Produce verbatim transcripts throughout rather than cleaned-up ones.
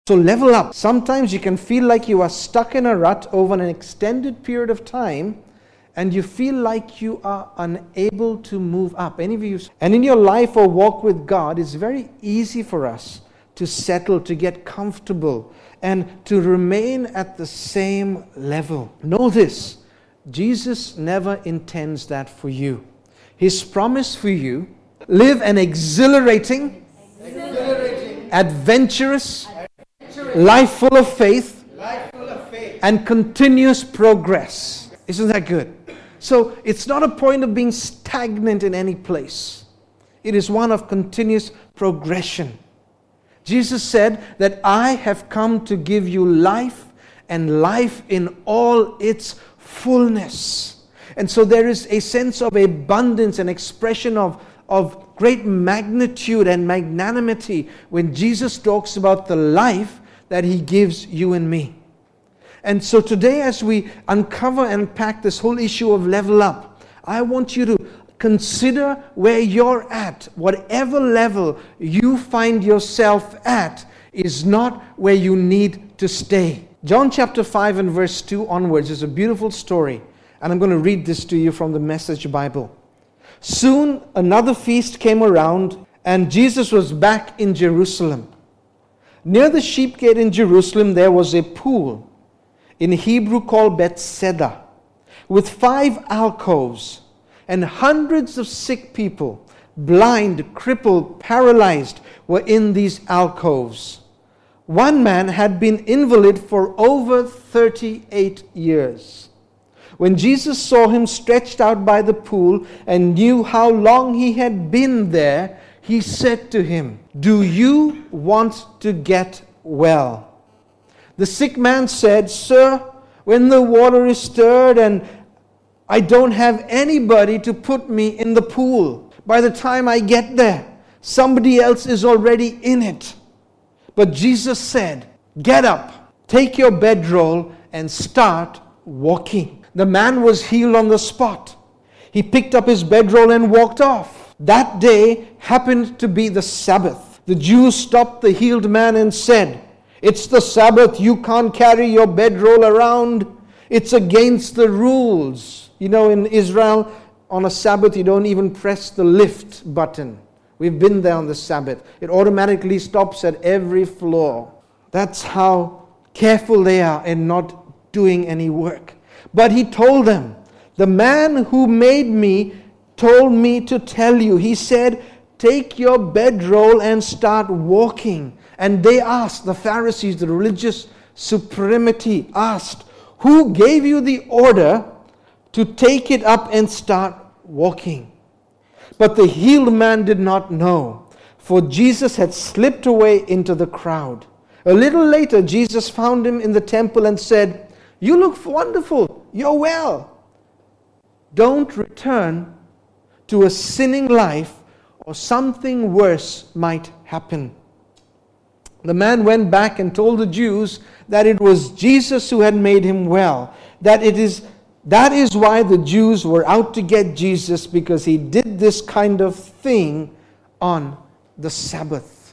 So level up. Sometimes you can feel like you are stuck in a rut over an extended period of time, and you feel like you are unable to move up. Any of you? And in your life or walk with God, it's very easy for us to settle, to get comfortable, and to remain at the same level. Know this, Jesus never intends that for you. His promise for you, live an exhilarating, exhilarating adventurous, adventurous, life full of faith, life full of faith, and continuous progress. Isn't that good? So it's not a point of being stagnant in any place. It is one of continuous progression. Jesus said that I have come to give you life, and life in all its fullness. And so there is a sense of abundance, an expression of, of great magnitude and magnanimity when Jesus talks about the life that He gives you and me. And so today, as we uncover and unpack this whole issue of level up, I want you to consider where you're at. Whatever level you find yourself at is not where you need to stay. John chapter five and verse two onwards is a beautiful story. And I'm going to read this to you from the Message Bible. Soon another feast came around, and Jesus was back in Jerusalem. Near the sheep gate in Jerusalem there was a pool, in Hebrew called Bethesda, with five alcoves, and hundreds of sick people, blind, crippled, paralyzed, were in these alcoves. One man had been invalid for over thirty-eight years. When Jesus saw him stretched out by the pool and knew how long he had been there, He said to him, "Do you want to get well?" The sick man said, "Sir, when the water is stirred and I don't have anybody to put me in the pool, by the time I get there, somebody else is already in it." But Jesus said, "Get up, take your bedroll and start walking." The man was healed on the spot. He picked up his bedroll and walked off. That day happened to be the Sabbath. The Jews stopped the healed man and said, "It's the Sabbath, you can't carry your bedroll around. It's against the rules." You know, in Israel, on a Sabbath, you don't even press the lift button. We've been there on the Sabbath. It automatically stops at every floor. That's how careful they are in not doing any work. But he told them, "The man who made me told me to tell you." He said, "Take your bedroll and start walking." And they asked, the Pharisees, the religious supremacy asked, "Who gave you the order to take it up and start walking?" But the healed man did not know, for Jesus had slipped away into the crowd. A little later, Jesus found him in the temple and said, "You look wonderful. You're well. Don't return to a sinning life, or something worse might happen." The man went back and told the Jews that it was Jesus who had made him well. That it is that is why the Jews were out to get Jesus, because he did this kind of thing on the Sabbath.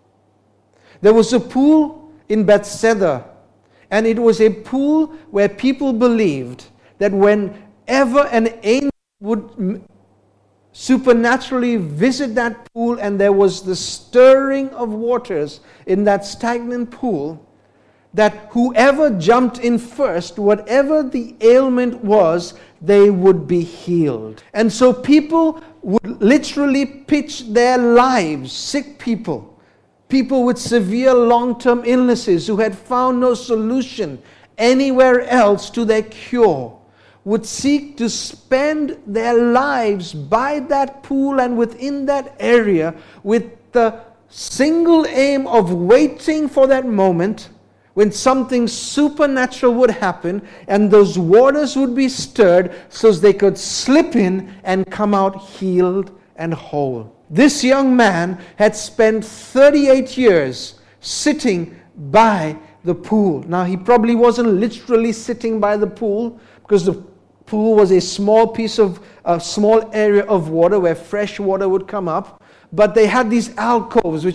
There was a pool in Bethesda, and it was a pool where people believed that whenever an angel would supernaturally visit that pool and there was the stirring of waters in that stagnant pool, that whoever jumped in first, whatever the ailment was, they would be healed. And so people would literally pitch their lives, sick people, people with severe long-term illnesses who had found no solution anywhere else to their cure, would seek to spend their lives by that pool and within that area with the single aim of waiting for that moment when something supernatural would happen and those waters would be stirred so they could slip in and come out healed and whole. This young man had spent thirty-eight years sitting by the pool. Now, he probably wasn't literally sitting by the pool, because the pool was a small piece of, a small area of water where fresh water would come up. But they had these alcoves, which is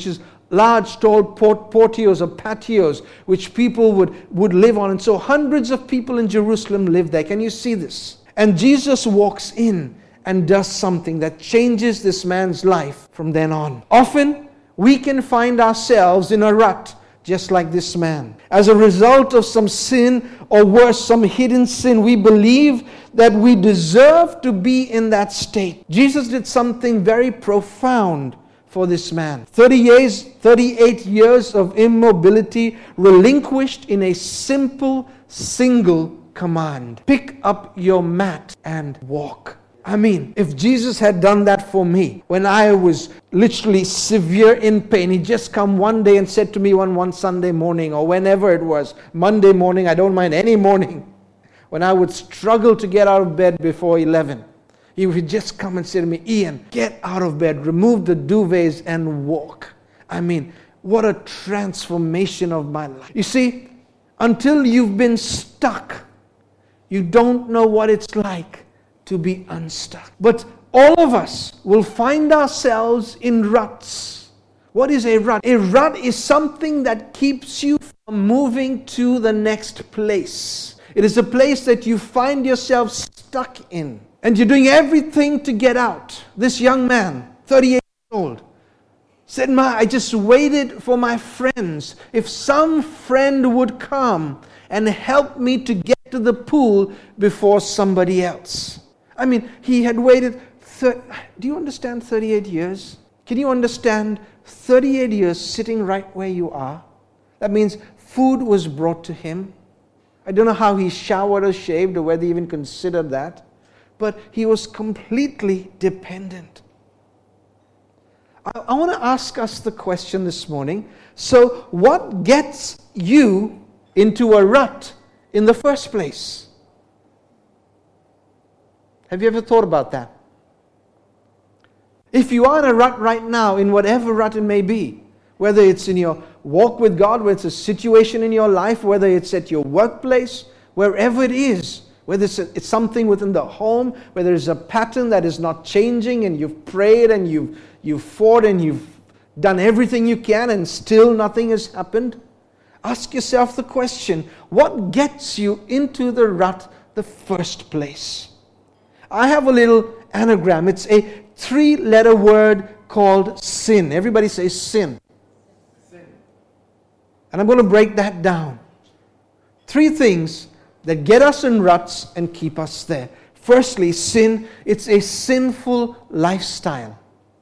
large tall port- portios or patios which people would, would live on. And so hundreds of people in Jerusalem lived there. Can you see this? And Jesus walks in and does something that changes this man's life from then on. Often we can find ourselves in a rut just like this man. As a result of some sin, or worse, some hidden sin, we believe that we deserve to be in that state. Jesus did something very profound for this man. thirty years, thirty-eight years of immobility relinquished in a simple, single command. Pick up your mat and walk. I mean, if Jesus had done that for me when I was literally severe in pain, He just come one day and said to me on one Sunday morning, or whenever it was, Monday morning, I don't mind any morning, when I would struggle to get out of bed before eleven, He would just come and say to me, Ian, get out of bed, remove the duvets and walk. I mean, what a transformation of my life. You see, until you've been stuck, you don't know what it's like to be unstuck. But all of us will find ourselves in ruts. What is a rut? A rut is something that keeps you from moving to the next place. It is a place that you find yourself stuck in. And you're doing everything to get out. This young man, thirty-eight years old, said, Ma, I just waited for my friends. If some friend would come and help me to get to the pool before somebody else. I mean, he had waited, thir- do you understand thirty-eight years? Can you understand thirty-eight years sitting right where you are? That means food was brought to him. I don't know how he showered or shaved or whether he even considered that. But he was completely dependent. I, I want to ask us the question this morning. So what gets you into a rut in the first place? Have you ever thought about that? If you are in a rut right now, in whatever rut it may be, whether it's in your walk with God, whether it's a situation in your life, whether it's at your workplace, wherever it is, whether it's, a, it's something within the home, whether it's a pattern that is not changing and you've prayed and you've, you've fought and you've done everything you can and still nothing has happened, ask yourself the question, what gets you into the rut the first place? I have a little anagram. It's a three-letter word called sin. Everybody say sin. Sin. And I'm going to break that down. Three things that get us in ruts and keep us there. Firstly, sin. It's a sinful lifestyle.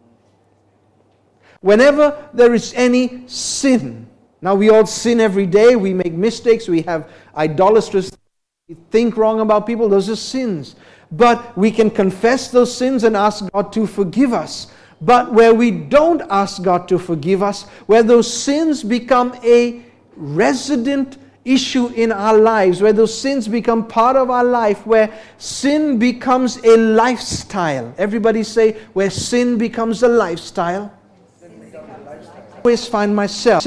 Whenever there is any sin, now we all sin every day, we make mistakes, we have idolatrous, we think wrong about people, those are sins. But we can confess those sins and ask God to forgive us. But where we don't ask God to forgive us, where those sins become a resident issue in our lives, where those sins become part of our life, where sin becomes a lifestyle. Everybody say, where sin becomes a lifestyle. I always find myself.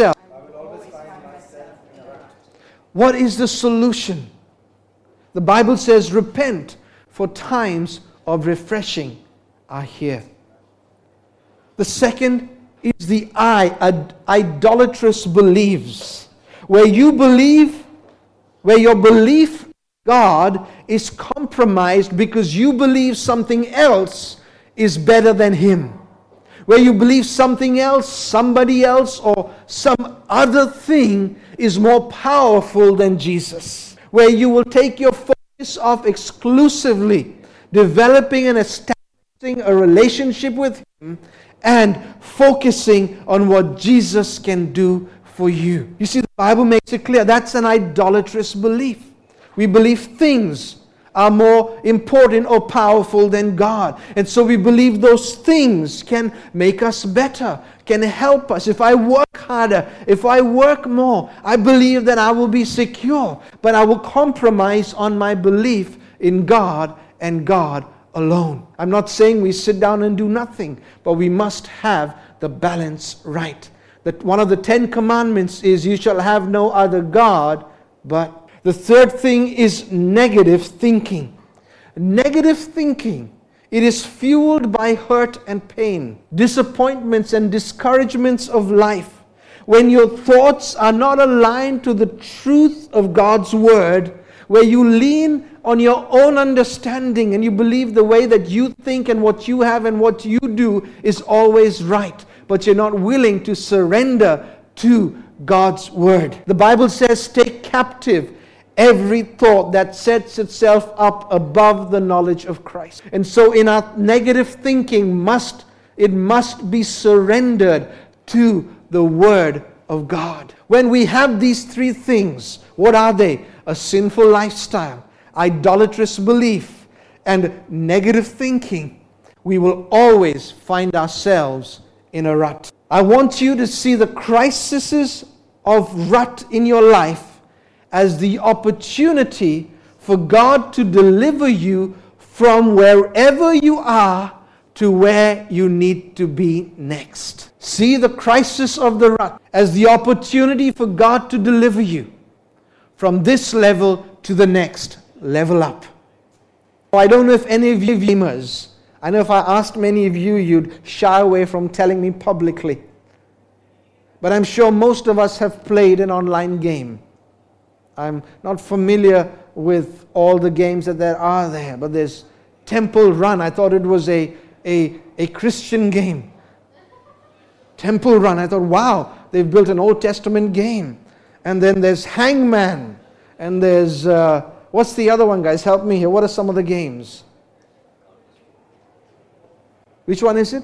What is the solution? The Bible says, repent, for times of refreshing are here. The second is the I, ad- idolatrous beliefs. Where you believe, where your belief in God is compromised because you believe something else is better than Him. Where you believe something else, somebody else, or some other thing is more powerful than Jesus. Where you will take your focus off exclusively developing and establishing a relationship with Him and focusing on what Jesus can do for you. You see, the Bible makes it clear that's an idolatrous belief. We believe things are more important or powerful than God. And so we believe those things can make us better, can help us. If I work harder, if I work more, I believe that I will be secure. But I will compromise on my belief in God and God alone. I'm not saying we sit down and do nothing, but we must have the balance right. That one of the Ten Commandments is you shall have no other God but. The third thing is negative thinking. Negative thinking, it is fueled by hurt and pain, disappointments and discouragements of life. when your thoughts are not aligned to the truth of God's Word, where you lean on your own understanding and you believe the way that you think and what you have and what you do is always right, but you're not willing to surrender to God's Word. The Bible says, take captive every thought that sets itself up above the knowledge of Christ. And so in our negative thinking, must it must be surrendered to the Word of God. When we have these three things, what are they? A sinful lifestyle, idolatrous belief, and negative thinking, we will always find ourselves in a rut. I want you to see the crises of rut in your life as the opportunity for God to deliver you from wherever you are to where you need to be next. See the crisis of the rut as the opportunity for God to deliver you from this level to the next level up. I don't know if any of you gamers, I know if I asked many of you, you'd shy away from telling me publicly. But I'm sure most of us have played an online game. I'm not familiar with all the games that there are there, but there's Temple Run. I thought it was a, a, a Christian game. Temple Run. I thought, wow, they've built an Old Testament game. And then there's Hangman. And there's, uh, what's the other one, guys? Help me here. What are some of the games? Which one is it?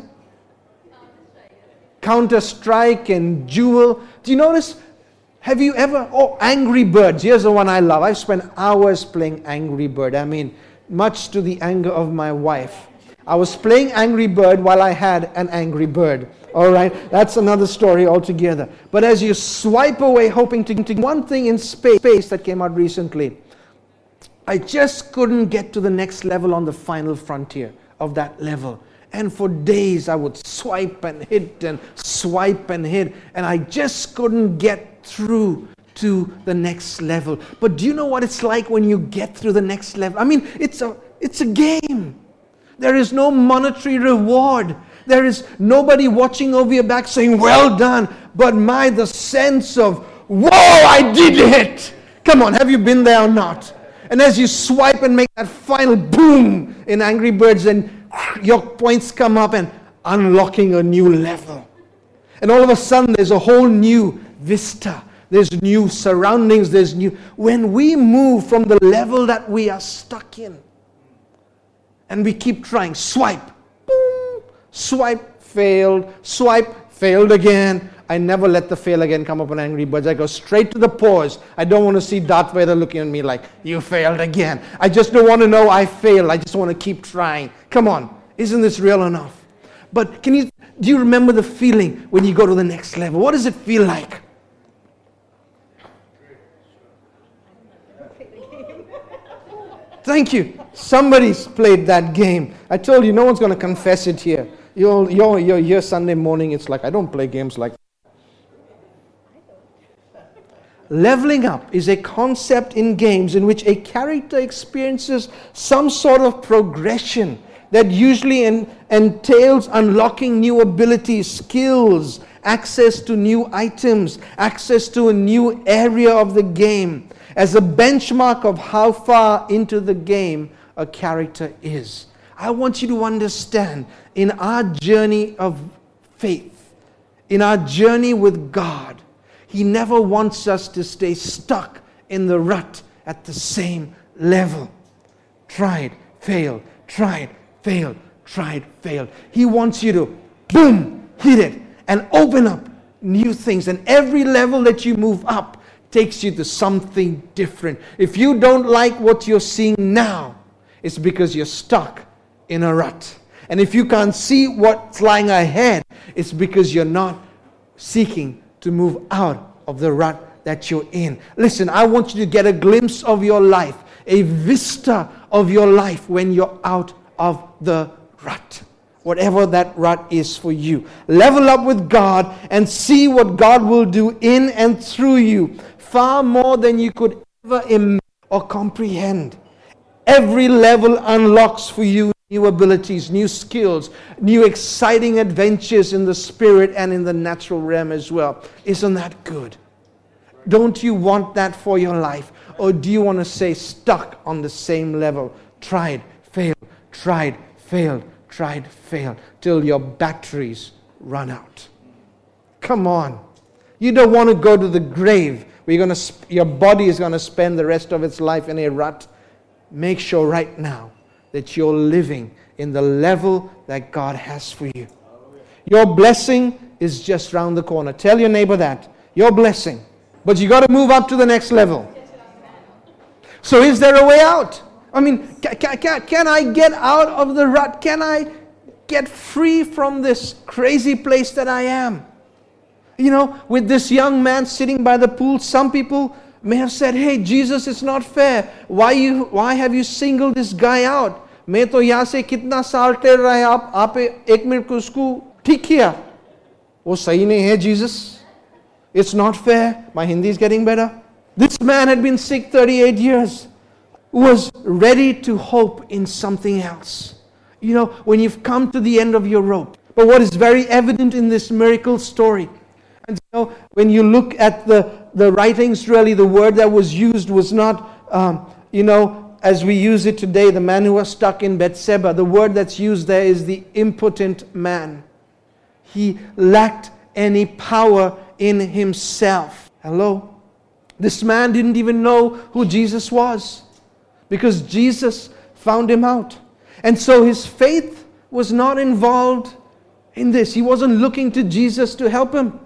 Counter-Strike and Jewel. Do you notice? Have you ever, oh, Angry Birds. Here's the one I love. I've spent hours playing Angry Bird. I mean, much to the anger of my wife. I was playing Angry Bird while I had an Angry Bird. All right, that's another story altogether. But as you swipe away, hoping to do one thing in space, space that came out recently, I just couldn't get to the next level on the final frontier of that level. And for days I would swipe and hit and swipe and hit, and I just couldn't get through to the next level. But do you know what it's like when you get through the next level? I mean, it's a it's a game. There is no monetary reward. There is nobody watching over your back saying, well done. But my, the sense of, whoa, I did it. Come on, have you been there or not? And as you swipe and make that final boom in Angry Birds, and your points come up and unlocking a new level. And all of a sudden there's a whole new vista. There's new surroundings. There's new. When we move from the level that we are stuck in, and we keep trying, swipe, boom, swipe, failed, swipe, failed again. I never let the fail again come up on Angry Birds. I go straight to the pause. I don't want to see Darth Vader looking at me like, you failed again. I just don't want to know I failed. I just want to keep trying. Come on, isn't this real enough? But can you, do you remember the feeling when you go to the next level? What does it feel like? Thank you. Somebody's played that game. I told you, no one's going to confess it here. You're, you're, you're here Sunday morning, it's like, I don't play games like that. Leveling up is a concept in games in which a character experiences some sort of progression that usually en- entails unlocking new abilities, skills, access to new items, access to a new area of the game, as a benchmark of how far into the game a character is. I want you to understand, in our journey of faith, in our journey with God, He never wants us to stay stuck in the rut at the same level. Tried, failed, tried, failed, tried, failed. He wants you to, boom, hit it, and open up new things. And every level that you move up takes you to something different. If you don't like what you're seeing now, it's because you're stuck in a rut. And if you can't see what's lying ahead, it's because you're not seeking to move out of the rut that you're in. Listen, I want you to get a glimpse of your life, a vista of your life when you're out of the rut. Whatever that rut is for you. Level up with God and see what God will do in and through you, far more than you could ever imagine or comprehend. Every level unlocks for you new abilities, new skills, new exciting adventures in the spirit and in the natural realm as well. Isn't that good? Don't you want that for your life? Or do you want to stay stuck on the same level? Tried, failed, tried, failed, tried, failed, till your batteries run out. Come on. You don't want to go to the grave where you're going to, your body is going to spend the rest of its life in a rut. Make sure right now that you're living in the level that God has for you. Your blessing is just round the corner. Tell your neighbor that. Your blessing. But you got to move up to the next level. So is there a way out? I mean, can, can, can I get out of the rut? Can I get free from this crazy place that I am? You know, with this young man sitting by the pool, some people may have said, hey, Jesus, it's not fair. Why you? Why have you singled this guy out? मैं तो यहाँ से कितना साल टेर रहा है आप आप एक मिनट को उसको ठीक किया वो सही नहीं है Jesus. It's not fair. My Hindi is getting better. This man had been sick thirty-eight years, was ready to hope in something else. You know, when you've come to the end of your rope. But what is very evident in this miracle story, and you know, when you look at the, the writings, really, the word that was used was not, um, you know, as we use it today, the man who was stuck in Bethsaida. The word that's used there is the impotent man. He lacked any power in himself. Hello? This man didn't even know who Jesus was, because Jesus found him out. And so his faith was not involved in this. He wasn't looking to Jesus to help him.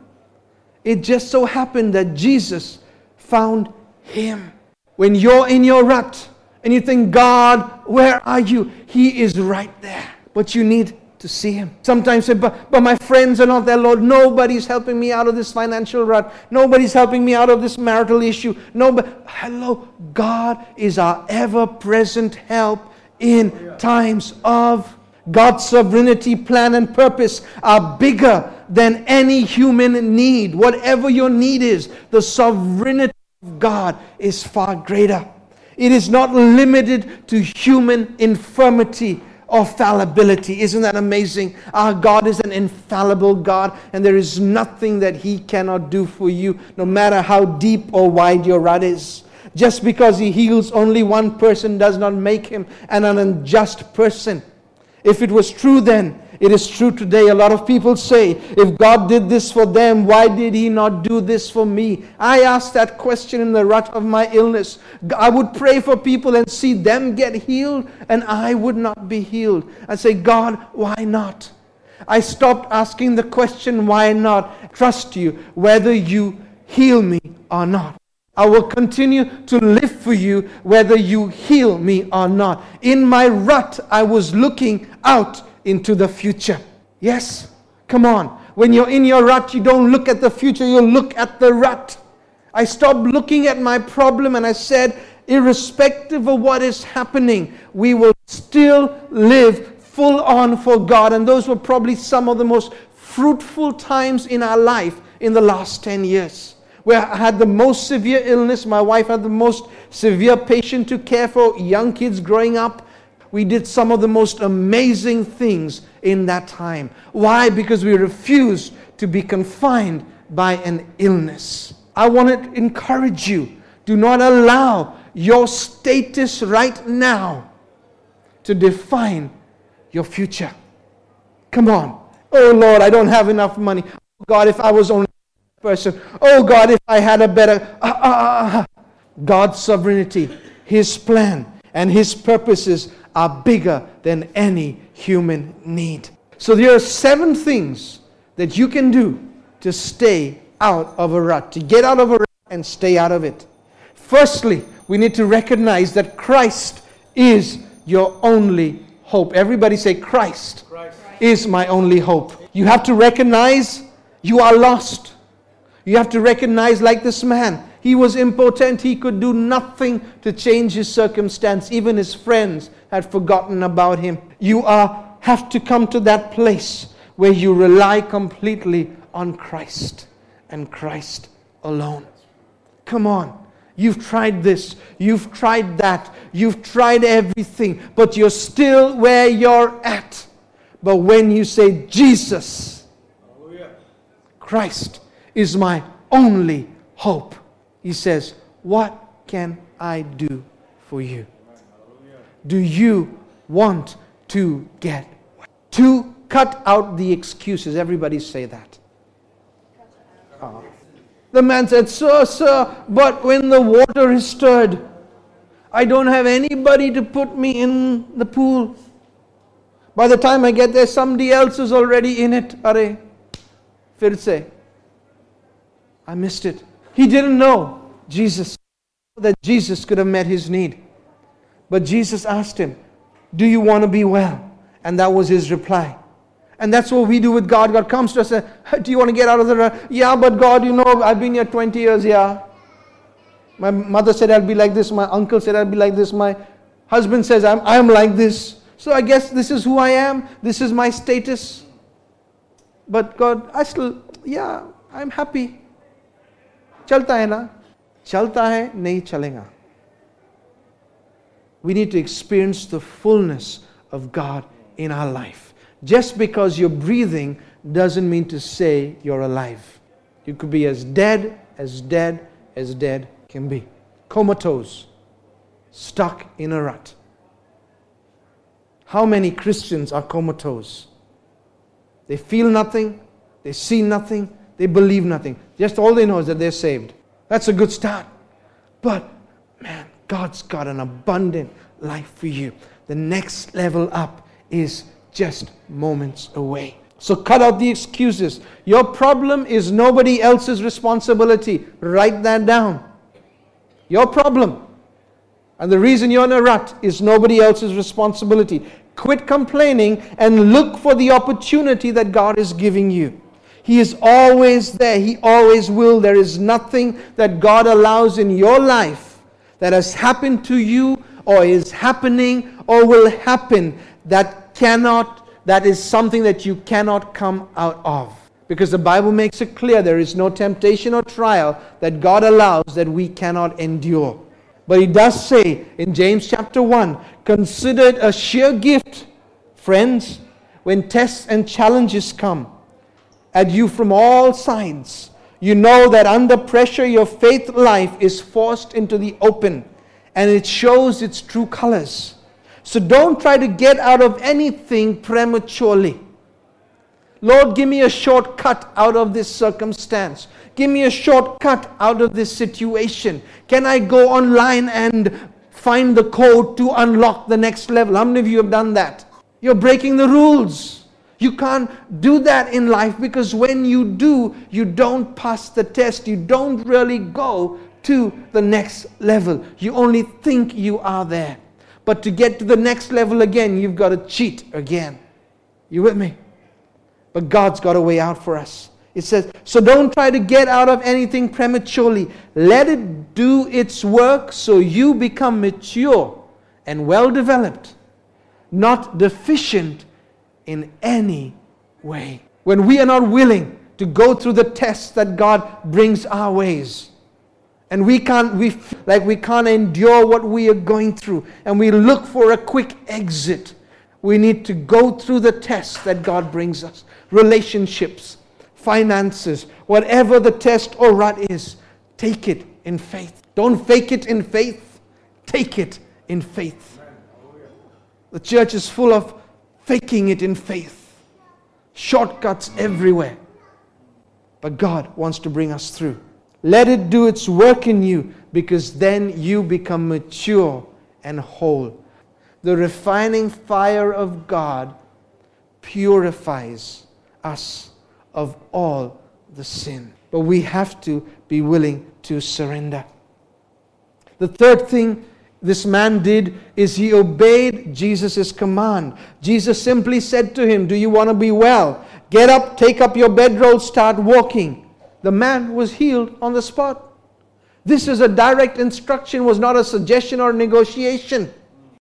It just so happened that Jesus found him. When you're in your rut and you think, God, where are you? He is right there. But you need to see him. Sometimes say, but, but my friends are not there, Lord. Nobody's helping me out of this financial rut. Nobody's helping me out of this marital issue. Nobody. Hello, God is our ever-present help in times of. God's sovereignty, plan and purpose are bigger than any human need. Whatever your need is, the sovereignty of God is far greater. It is not limited to human infirmity or fallibility. Isn't that amazing? Our God is an infallible God, and there is nothing that He cannot do for you, no matter how deep or wide your rut is. Just because He heals only one person does not make Him an unjust person. If it was true then, it is true today. A lot of people say, if God did this for them, why did He not do this for me? I asked that question in the rut of my illness. I would pray for people and see them get healed, and I would not be healed. I say, God, why not? I stopped asking the question, why not? Trust you, whether you heal me or not. I will continue to live for you whether you heal me or not. In my rut, I was looking out into the future. Yes, come on. When you're in your rut, you don't look at the future, you look at the rut. I stopped looking at my problem and I said, irrespective of what is happening, we will still live full on for God. And those were probably some of the most fruitful times in our life in the last ten years. Where I had the most severe illness. My wife had the most severe patient to care for, young kids growing up. We did some of the most amazing things in that time. Why? Because we refused to be confined by an illness. I want to encourage you, do not allow your status right now to define your future. Come on. Oh Lord, I don't have enough money. Oh God, if I was only person. Oh God, if I had a better... Uh, uh, uh, God's sovereignty, His plan, and His purposes are bigger than any human need. So there are seven things that you can do to stay out of a rut, to get out of a rut and stay out of it. Firstly, we need to recognize that Christ is your only hope. Everybody say, Christ, Christ is my only hope. You have to recognize you are lost. You have to recognize, like this man, he was impotent. He could do nothing to change his circumstance. Even his friends had forgotten about him. You are have to come to that place where you rely completely on Christ and Christ alone. Come on. You've tried this, you've tried that, you've tried everything, but you're still where you're at. But when you say, Jesus, Christ is my only hope, He says, what can I do for you? Do you want to get well? To cut out the excuses. Everybody say that. Oh. The man said, Sir, sir, but when the water is stirred, I don't have anybody to put me in the pool. By the time I get there, somebody else is already in it. Are, fir se. I missed it. He didn't know Jesus, that Jesus could have met his need. But Jesus asked him, do you want to be well? And that was his reply. And that's what we do with God. God comes to us and says, do you want to get out of the rut? Yeah, but God, you know, I've been here twenty years, yeah. My mother said I'll be like this. My uncle said I'll be like this. My husband says I'm, I'm like this. So I guess this is who I am. This is my status. But God, I still, yeah, I'm happy. Chalta hai na? Chalta hai, nahi chalenga. We need to experience the fullness of God in our life. Just because you're breathing doesn't mean to say you're alive. You could be as dead, as dead, as dead can be. Comatose. Stuck in a rut. How many Christians are comatose? They feel nothing, they see nothing, they believe nothing. Just all they know is that they're saved. That's a good start. But, man, God's got an abundant life for you. The next level up is just moments away. So cut out the excuses. Your problem is nobody else's responsibility. Write that down. Your problem and the reason you're in a rut is nobody else's responsibility. Quit complaining and look for the opportunity that God is giving you. He is always there. He always will. There is nothing that God allows in your life that has happened to you or is happening or will happen that cannot, that is something that you cannot come out of. Because the Bible makes it clear there is no temptation or trial that God allows that we cannot endure. But He does say in James chapter one, consider it a sheer gift, friends, when tests and challenges come at you from all sides. You know that under pressure your faith life is forced into the open and it shows its true colors. So don't try to get out of anything prematurely. Lord, give me a shortcut out of this circumstance. Give me a shortcut out of this situation. Can I go online and find the code to unlock the next level? How many of you have done that? You're breaking the rules. You can't do that in life because when you do, you don't pass the test. You don't really go to the next level. You only think you are there. But to get to the next level again, you've got to cheat again. You with me? But God's got a way out for us. It says, so don't try to get out of anything prematurely. Let it do its work so you become mature and well developed, not deficient in any way. When we are not willing to go through the tests that God brings our ways, and we can't, we like we can't endure what we are going through, and we look for a quick exit. We need to go through the tests that God brings us. Relationships, finances, whatever the test or rut is, take it in faith. Don't fake it in faith. Take it in faith. The church is full of faking it in faith. Shortcuts everywhere. But God wants to bring us through. Let it do its work in you, because then you become mature and whole. The refining fire of God purifies us of all the sin. But we have to be willing to surrender. The third thing this man did is he obeyed Jesus' command. Jesus simply said to him, do you want to be well? Get up, take up your bedroll, start walking. The man was healed on the spot. This is a direct instruction, was not a suggestion or negotiation.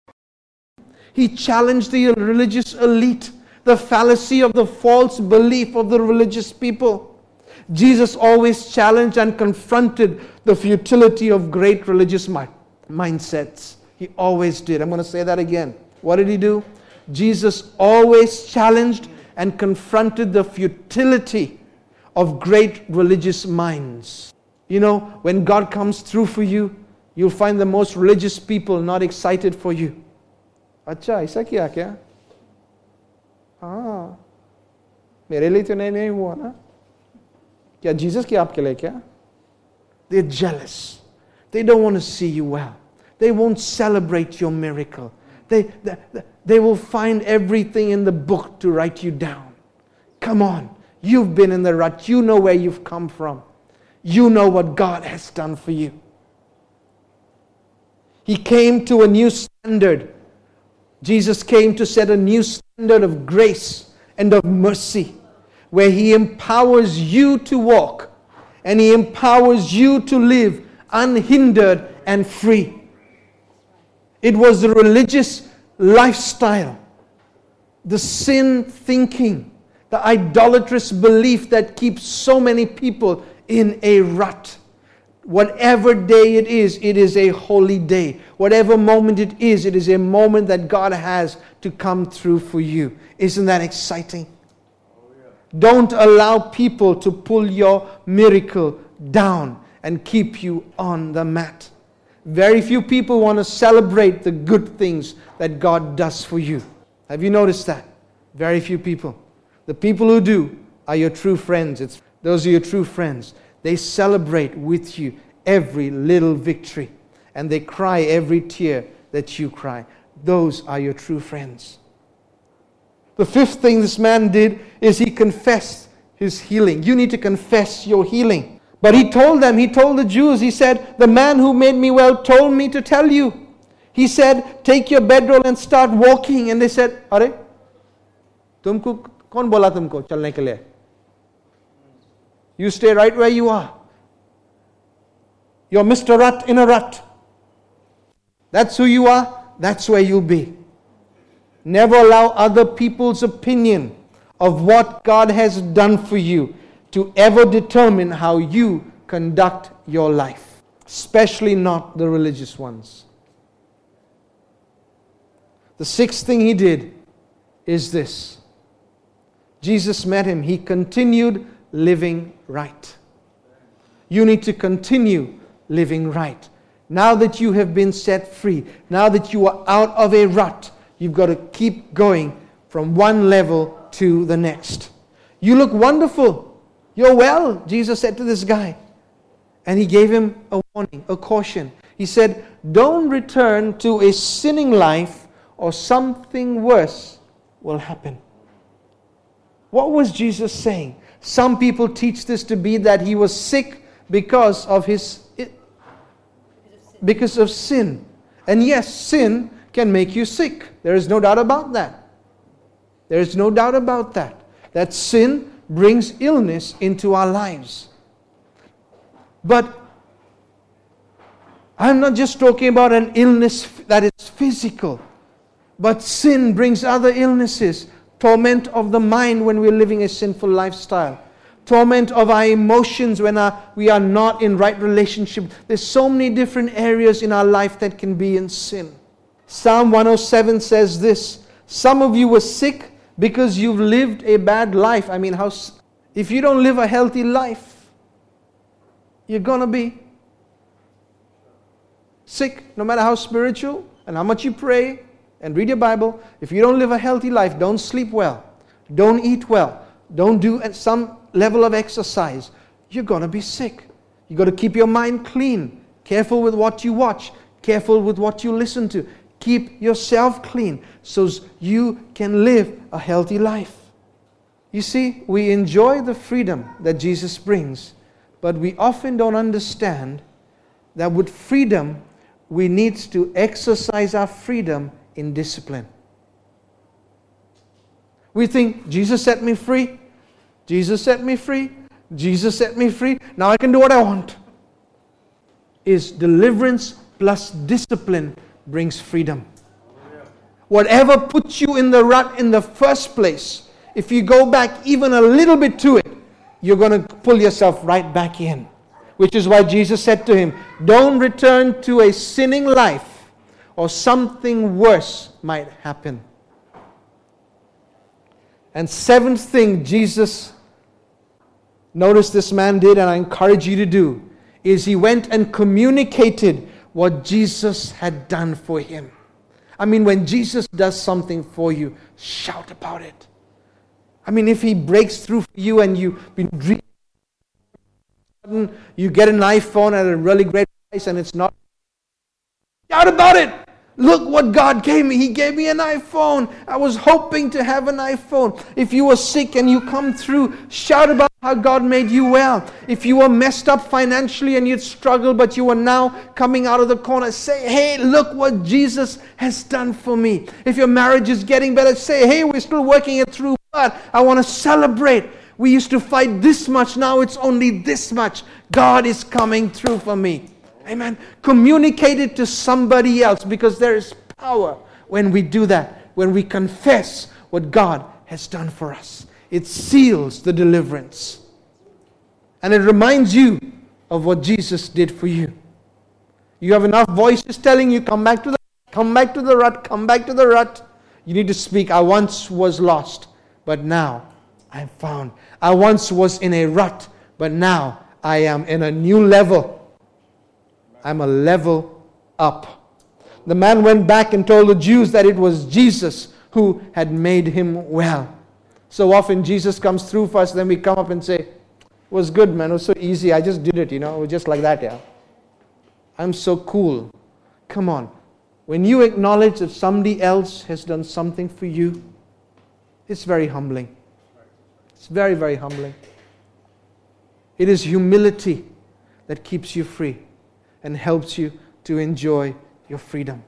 He challenged the religious elite, the fallacy of the false belief of the religious people. Jesus always challenged and confronted the futility of great religious mi- mindsets. He always did. I'm going to say that again. What did He do? Jesus always challenged and confronted the futility of great religious minds. You know, when God comes through for you, you'll find the most religious people not excited for you. अच्छा ऐसा किया क्या? हाँ, मेरे लिए तो नहीं नहीं हुआ ना? क्या Jesus किया आपके लिए क्या? They're jealous. They don't want to see you well. They won't celebrate your miracle. They, they, they will find everything in the book to write you down. Come on, you've been in the rut. You know where you've come from. You know what God has done for you. He came to a new standard. Jesus came to set a new standard of grace and of mercy, where He empowers you to walk and He empowers you to live unhindered and free. It was the religious lifestyle, the sin thinking, the idolatrous belief that keeps so many people in a rut. Whatever day it is, it is a holy day. Whatever moment it is, it is a moment that God has to come through for you. Isn't that exciting? Oh, yeah. Don't allow people to pull your miracle down and keep you on the mat. Very few people want to celebrate the good things that God does for you. Have you noticed that? Very few people. The people who do are your true friends. It's, those are your true friends. They celebrate with you every little victory. And they cry every tear that you cry. Those are your true friends. The fifth thing this man did is he confessed his healing. You need to confess your healing. But he told them, he told the Jews, he said, the man who made me well told me to tell you. He said, take your bedroll and start walking. And they said, Are, tumko kaun bola tumko chalne ke liye? You stay right where you are. You're Mister Rut in a rut. That's who you are. That's where you'll be. Never allow other people's opinion of what God has done for you to ever determine how you conduct your life. Especially not the religious ones. The sixth thing he did is this. Jesus met him. He continued living right. You need to continue living right. Now that you have been set free, now that you are out of a rut, you've got to keep going from one level to the next. You look wonderful. You're well, Jesus said to this guy. And he gave him a warning, a caution. He said, don't return to a sinning life or something worse will happen. What was Jesus saying? Some people teach this to be that he was sick because of his because of sin. And yes, sin can make you sick. There is no doubt about that. There is no doubt about that. That sin brings illness into our lives. But I'm not just talking about an illness that is physical, but sin brings other illnesses. Torment of the mind when we're living a sinful lifestyle. Torment of our emotions when our, we are not in right relationship. There's so many different areas in our life that can be in sin. Psalm one oh seven says this. Some of you were sick because you've lived a bad life. I mean, how if you don't live a healthy life, you're going to be sick, no matter how spiritual and how much you pray and read your Bible. If you don't live a healthy life, don't sleep well, don't eat well, don't do some level of exercise, you're going to be sick. You've got to keep your mind clean. Careful with what you watch. Careful with what you listen to. Keep yourself clean so you can live a healthy life. You see, we enjoy the freedom that Jesus brings, but we often don't understand that with freedom, we need to exercise our freedom in discipline. We think, Jesus set me free. Jesus set me free. Jesus set me free. Now I can do what I want. Is deliverance plus discipline brings freedom. Whatever puts you in the rut in the first place, if you go back even a little bit to it, you're going to pull yourself right back in. Which is why Jesus said to him, don't return to a sinning life, or something worse might happen. And seventh thing Jesus noticed this man did, and I encourage you to do, is he went and communicated what Jesus had done for him. I mean, when Jesus does something for you, shout about it. I mean, if he breaks through for you and you've been dreaming, you get an iPhone at a really great price and it's not, shout about it. Look what God gave me. He gave me an iPhone. I was hoping to have an iPhone. If you were sick and you come through, shout about how God made you well. If you were messed up financially and you'd struggled, but you are now coming out of the corner, say, hey, look what Jesus has done for me. If your marriage is getting better, say, hey, we're still working it through, but I want to celebrate. We used to fight this much, now it's only this much. God is coming through for me. Amen. Communicate it to somebody else, because there is power when we do that, when we confess what God has done for us. It seals the deliverance. And it reminds you of what Jesus did for you. You have enough voices telling you, come back to the come back to the rut, come back to the rut. You need to speak, I once was lost, but now I'm found. I once was in a rut, but now I am in a new level. I'm a level up. The man went back and told the Jews that it was Jesus who had made him well. So often Jesus comes through for us, then we come up and say, it was good, man, it was so easy, I just did it, you know, it was just like that, yeah. I'm so cool. Come on. When you acknowledge that somebody else has done something for you, it's very humbling. It's very, very humbling. It is humility that keeps you free and helps you to enjoy your freedom.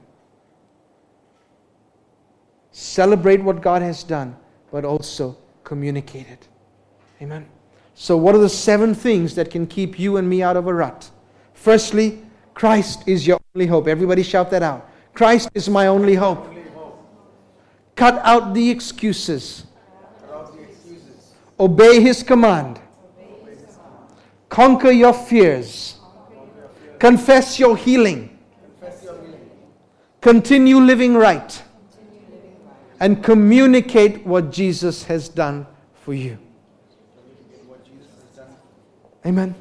Celebrate what God has done, but also communicate it. Amen. So what are the seven things that can keep you and me out of a rut? Firstly, Christ is your only hope. Everybody shout that out. Christ is my only hope. Cut out the excuses. Obey His command. Conquer your fears. Confess your healing. Continue living right. And communicate what Jesus has done for you. Amen.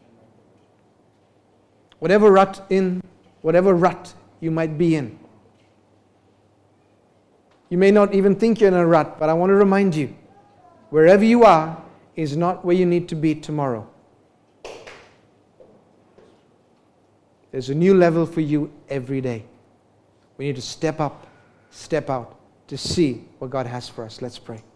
Whatever rut in, whatever rut you might be in. You may not even think you're in a rut, but I want to remind you, wherever you are is not where you need to be tomorrow. There's a new level for you every day. We need to step up, step out to see what God has for us. Let's pray.